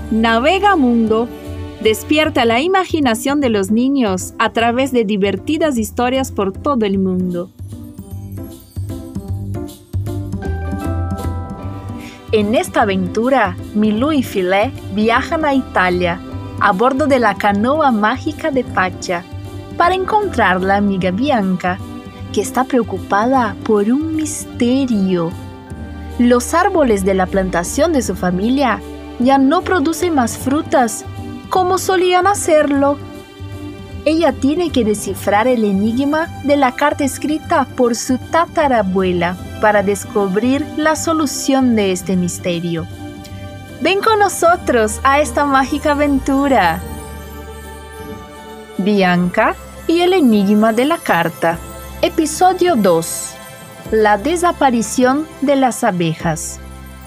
Navega Mundo despierta la imaginación de los niños a través de divertidas historias por todo el mundo. En esta aventura, Milú y Filé viajan a Italia a bordo de la canoa mágica de Pacha para encontrar la amiga Bianca, que está preocupada por un misterio. Los árboles de la plantación de su familia ya no producen más frutas como solían hacerlo. Ella tiene que descifrar el enigma de la carta escrita por su tatarabuela para descubrir la solución de este misterio. Ven con nosotros a esta mágica aventura. Bianca y el enigma de la carta. Episodio 2. La desaparición de las abejas.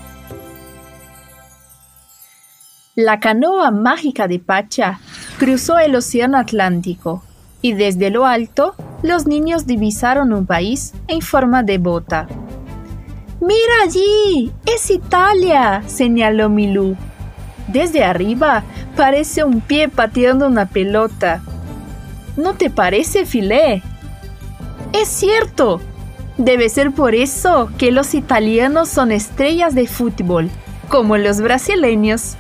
La canoa mágica de Pacha cruzó el océano Atlántico y desde lo alto los niños divisaron un país en forma de bota. ¡Mira allí! ¡Es Italia!, señaló Milú. Desde arriba parece un pie pateando una pelota. ¿No te parece, Filé? ¡Es cierto! Debe ser por eso que los italianos son estrellas de fútbol, como los brasileños.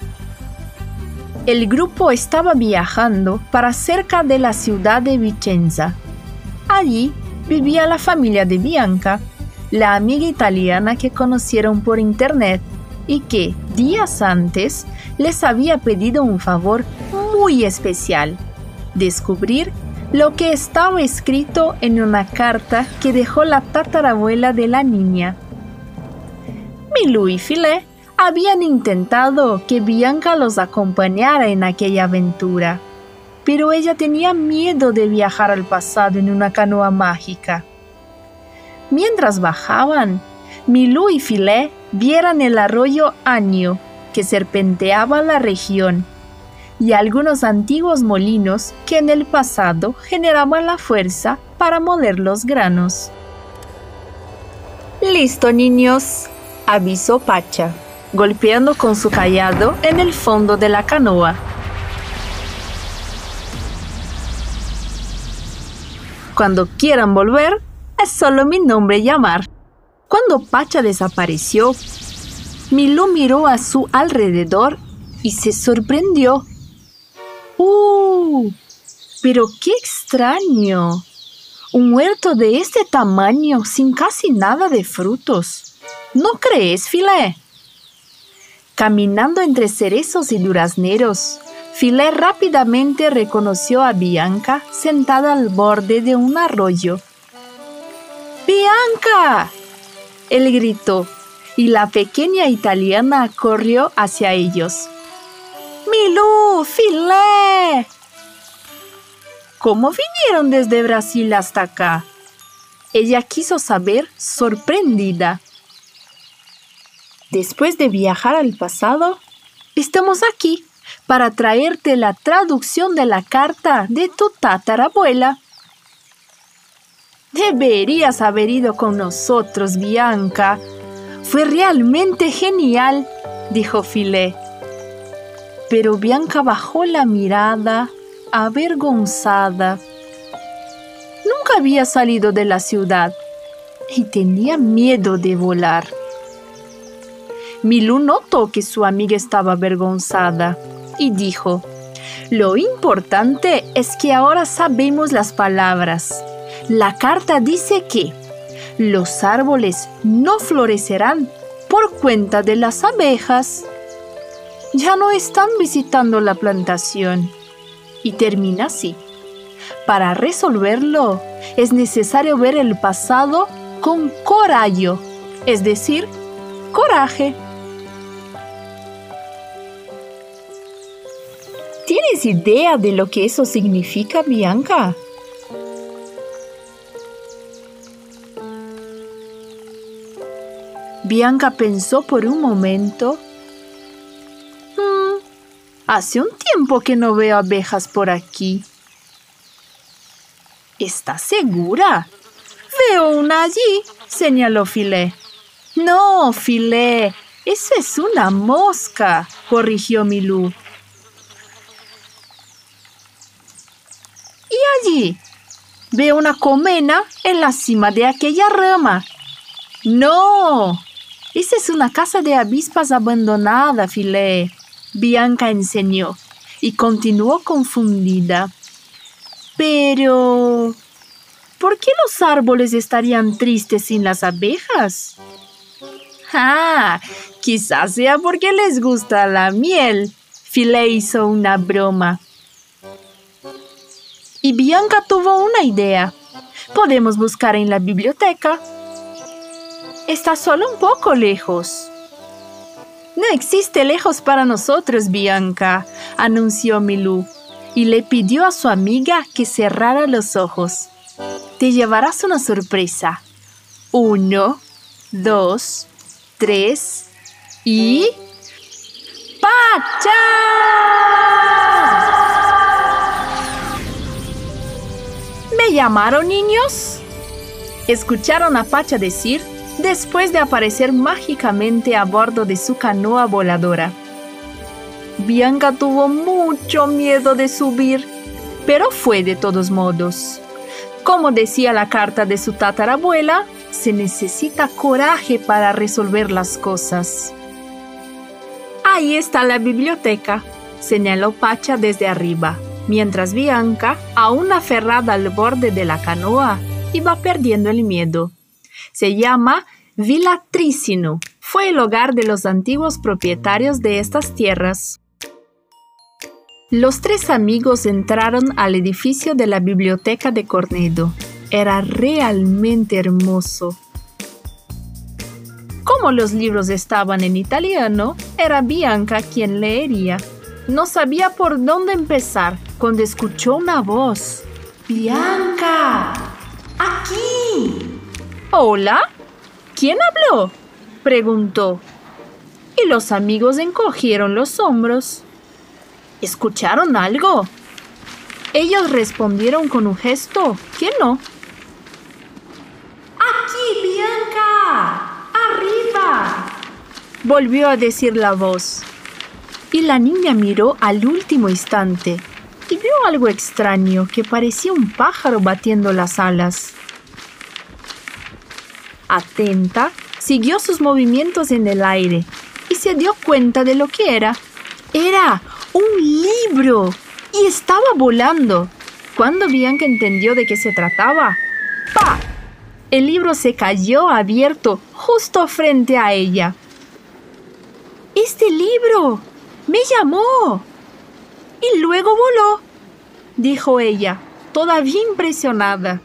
El grupo estaba viajando para cerca de la ciudad de Vicenza. Allí vivía la familia de Bianca, la amiga italiana que conocieron por internet y que, días antes, les había pedido un favor muy especial: descubrir lo que estaba escrito en una carta que dejó la tatarabuela de la niña. Milú y Filé habían intentado que Bianca los acompañara en aquella aventura, pero ella tenía miedo de viajar al pasado en una canoa mágica. Mientras bajaban, Milú y Filé vieron el arroyo Anio, que serpenteaba la región, y algunos antiguos molinos que en el pasado generaban la fuerza para moler los granos. «Listo, niños», avisó Pacha, golpeando con su cayado en el fondo de la canoa. «Cuando quieran volver, es solo mi nombre llamar». Cuando Pacha desapareció, Milú miró a su alrededor y se sorprendió. ¡Pero qué extraño! Un huerto de este tamaño sin casi nada de frutos. ¿No crees, Filé? Caminando entre cerezos y durazneros, Filé rápidamente reconoció a Bianca sentada al borde de un arroyo. ¡Bianca!, él gritó, y la pequeña italiana corrió hacia ellos. ¡Milú! ¡Filé! ¿Cómo vinieron desde Brasil hasta acá?, ella quiso saber, sorprendida. Después de viajar al pasado, estamos aquí para traerte la traducción de la carta de tu tatarabuela. Deberías haber ido con nosotros, Bianca. Fue realmente genial, dijo Filé. Pero Bianca bajó la mirada, avergonzada. Nunca había salido de la ciudad y tenía miedo de volar. Milú notó que su amiga estaba avergonzada y dijo: «Lo importante es que ahora sabemos las palabras. La carta dice que los árboles no florecerán por cuenta de las abejas. Ya no están visitando la plantación». Y termina así: «Para resolverlo es necesario ver el pasado con coraggio, es decir, coraje». ¿Tienes idea de lo que eso significa, Bianca? Bianca pensó por un momento. Hace un tiempo que no veo abejas por aquí. ¿Estás segura? Veo una allí, señaló Filé. No, Filé, Eso es una mosca, corrigió Milú. Y allí veo una colmena en la cima de aquella rama. ¡No! Esa es una casa de avispas abandonada, Filé. Bianca enseñó y continuó confundida. Pero, ¿por qué los árboles estarían tristes sin las abejas? ¡Ah! Quizás sea porque les gusta la miel. Filé hizo una broma. Y Bianca tuvo una idea. Podemos buscar en la biblioteca. Está solo un poco lejos. No existe lejos para nosotros, Bianca, anunció Milú, y le pidió a su amiga que cerrara los ojos. Te llevarás una sorpresa. 1, 2, 3 y... ¡Pacha! ¿Me llamaron, niños? Escucharon a Pacha decir después de aparecer mágicamente a bordo de su canoa voladora. Bianca tuvo mucho miedo de subir, pero fue de todos modos. Como decía la carta de su tatarabuela, se necesita coraje para resolver las cosas. Ahí está la biblioteca, señaló Pacha desde arriba, mientras Bianca, aún aferrada al borde de la canoa, iba perdiendo el miedo. Se llama Villa Tricino. Fue el hogar de los antiguos propietarios de estas tierras. Los tres amigos entraron al edificio de la biblioteca de Cornedo. Era realmente hermoso. Como los libros estaban en italiano, era Bianca quien leería. No sabía por dónde empezar cuando escuchó una voz. ¡Bianca! ¡Aquí! ¿Hola? ¿Quién habló?, preguntó. Y los amigos encogieron los hombros. ¿Escucharon algo? Ellos respondieron con un gesto que no. ¡Aquí, Bianca! ¡Arriba!, volvió a decir la voz. Y la niña miró al último instante y vio algo extraño que parecía un pájaro batiendo las alas. Atenta, siguió sus movimientos en el aire y se dio cuenta de lo que era. ¡Era un libro! Y estaba volando. Cuando Bianca entendió de qué se trataba, ¡pa!, el libro se cayó abierto justo frente a ella. ¡Este libro me llamó! Y luego voló, dijo ella, todavía impresionada.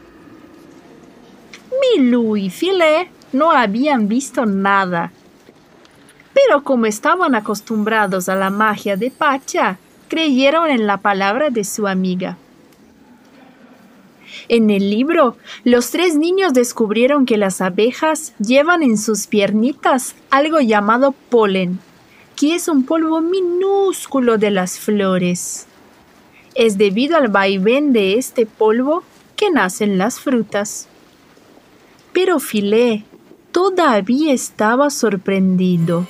Milú y Filé no habían visto nada, pero como estaban acostumbrados a la magia de Pacha, creyeron en la palabra de su amiga. En el libro, los tres niños descubrieron que las abejas llevan en sus piernitas algo llamado polen, que es un polvo minúsculo de las flores. Es debido al vaivén de este polvo que nacen las frutas. Pero Filé todavía estaba sorprendido.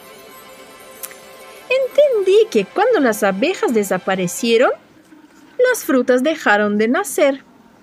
Entendí que cuando las abejas desaparecieron, las frutas dejaron de nacer.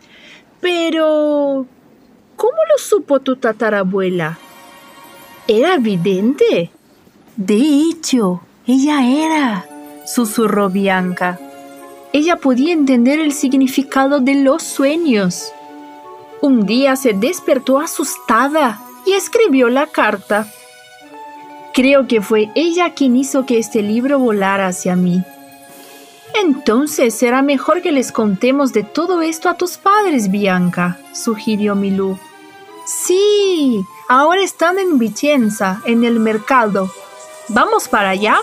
Pero, ¿cómo lo supo tu tatarabuela? ¿Era vidente? De hecho, ella era, susurró Bianca. Ella podía entender el significado de los sueños. Un día se despertó asustada y escribió la carta. Creo que fue ella quien hizo que este libro volara hacia mí. Entonces será mejor que les contemos de todo esto a tus padres, Bianca, sugirió Milú. Sí, ahora están en Vicenza, en el mercado. ¿Vamos para allá?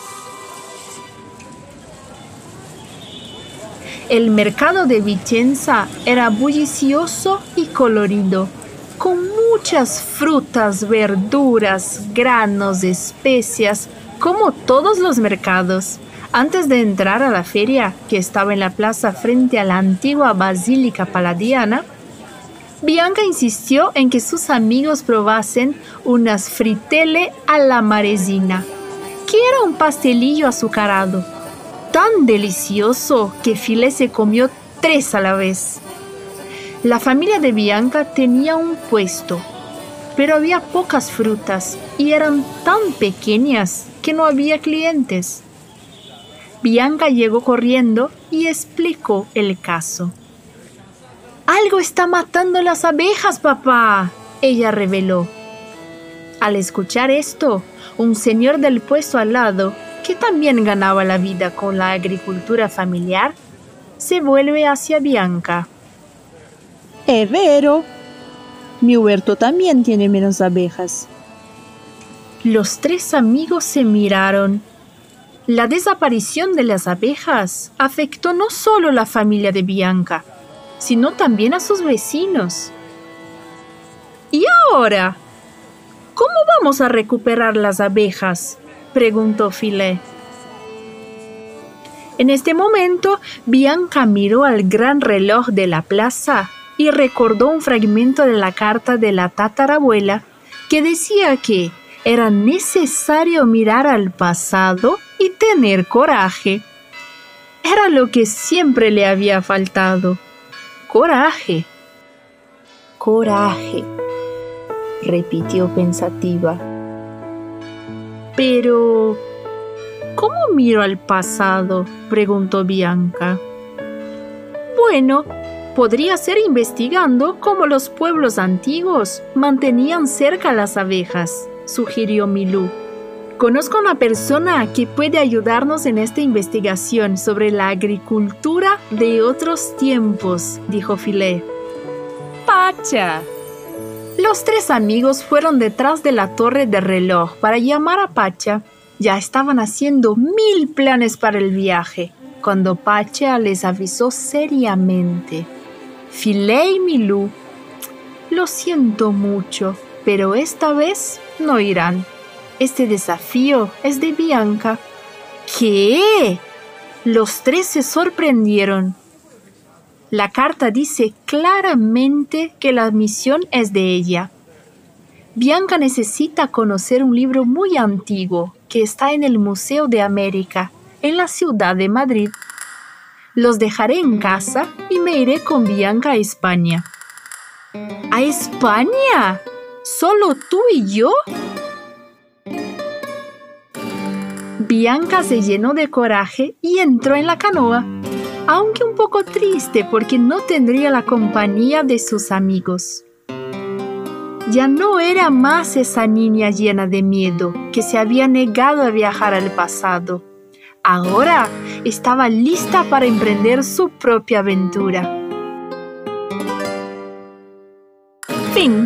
El mercado de Vicenza era bullicioso y colorido, con muchas frutas, verduras, granos, especias, como todos los mercados. Antes de entrar a la feria, que estaba en la plaza frente a la antigua Basílica Paladiana, Bianca insistió en que sus amigos probasen unas frittelle alla maresina, que era un pastelillo azucarado, tan delicioso que Filet se comió 3 a la vez. La familia de Bianca tenía un puesto, pero había pocas frutas y eran tan pequeñas que no había clientes. Bianca llegó corriendo y explicó el caso. «Algo está matando las abejas, papá», ella reveló. Al escuchar esto, un señor del puesto al lado, que también ganaba la vida con la agricultura familiar, se vuelve hacia Bianca. Es vero. Mi huerto también tiene menos abejas. Los 3 amigos se miraron. La desaparición de las abejas afectó no solo la familia de Bianca, sino también a sus vecinos. ¿Y ahora? ¿Cómo vamos a recuperar las abejas?, preguntó Filet. En este momento, Bianca miró al gran reloj de la plaza y recordó un fragmento de la carta de la tatarabuela que decía que era necesario mirar al pasado y tener coraje. Era lo que siempre le había faltado. Coraje. Coraje, repitió pensativa. Pero, ¿cómo miro al pasado?, preguntó Bianca. Bueno, podría ser investigando cómo los pueblos antiguos mantenían cerca las abejas, sugirió Milú. Conozco a una persona que puede ayudarnos en esta investigación sobre la agricultura de otros tiempos, dijo Filet. ¡Pacha! Los 3 amigos fueron detrás de la torre de reloj para llamar a Pacha. Ya estaban haciendo 1000 planes para el viaje, cuando Pacha les avisó seriamente. Filet y Milú, lo siento mucho, pero esta vez no irán. Este desafío es de Bianca. ¿Qué? Los 3 se sorprendieron. La carta dice claramente que la misión es de ella. Bianca necesita conocer un libro muy antiguo que está en el Museo de América, en la ciudad de Madrid. Los dejaré en casa y me iré con Bianca a España. ¿A España? ¿Solo tú y yo? Bianca se llenó de coraje y entró en la canoa, aunque un poco triste porque no tendría la compañía de sus amigos. Ya no era más esa niña llena de miedo que se había negado a viajar al pasado. Ahora estaba lista para emprender su propia aventura. Fin.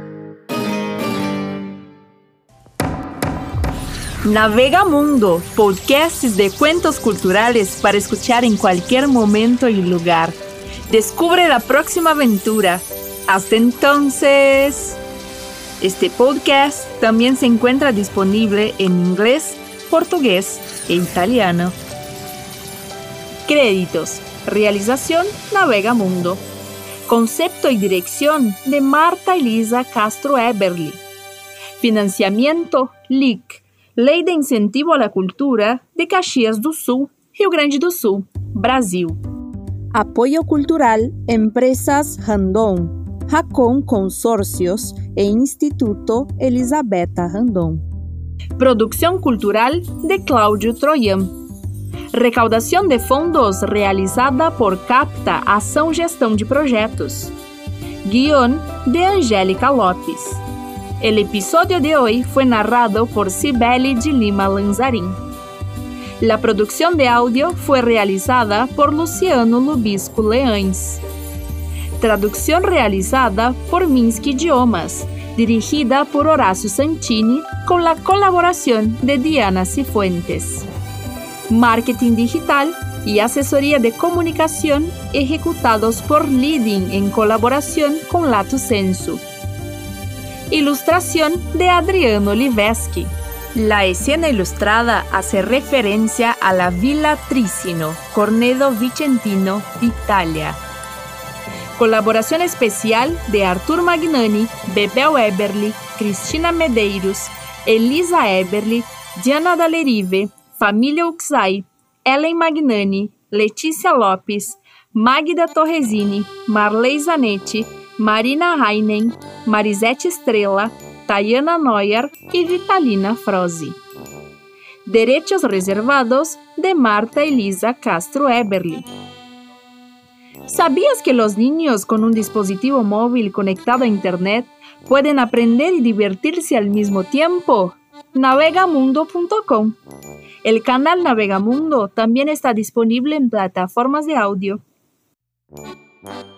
Navega Mundo, podcasts de cuentos culturales para escuchar en cualquier momento y lugar. Descubre la próxima aventura. Hasta entonces. Este podcast también se encuentra disponible en inglés, portugués e italiano. Créditos. Realización Navega Mundo. Concepto y dirección de Marta Elisa Castro Eberly. Financiamiento LIC. Lei de Incentivo à la Cultura de Caxias do Sul, Rio Grande do Sul, Brasil. Apoyo cultural Empresas Randon, Racon Consórcios e Instituto Elisabetta Randon. Producción cultural de Cláudio Troian. Recaudação de fondos realizada por Capta Ação Gestão de Projetos. Guión de Angélica Lopes. El episodio de hoy fue narrado por Cibele de Lima Lanzarín. La producción de audio fue realizada por Luciano Lubisco Leães. Traducción realizada por Minsky Idiomas, dirigida por Horacio Santini con la colaboración de Diana Cifuentes. Marketing digital y asesoría de comunicación ejecutados por Leading en colaboración con Lato Sensu. Ilustración de Adriano Oliveski. La escena ilustrada hace referencia a la Villa Tricino, Cornedo Vicentino, Italia. Colaboración especial de Arthur Magnani, Bebel Eberly, Cristina Medeiros, Elisa Eberly, Diana Dallerive, Família Uxai, Ellen Magnani, Letícia Lopes, Magda Torresini, Marley Zanetti, Marina Heinen, Marisete Estrela, Tayana Neuer y Vitalina Frozi. Derechos reservados de Marta Elisa Castro Eberly. ¿Sabías que los niños con un dispositivo móvil conectado a Internet pueden aprender y divertirse al mismo tiempo? Navegamundo.com. El canal Navegamundo también está disponible en plataformas de audio.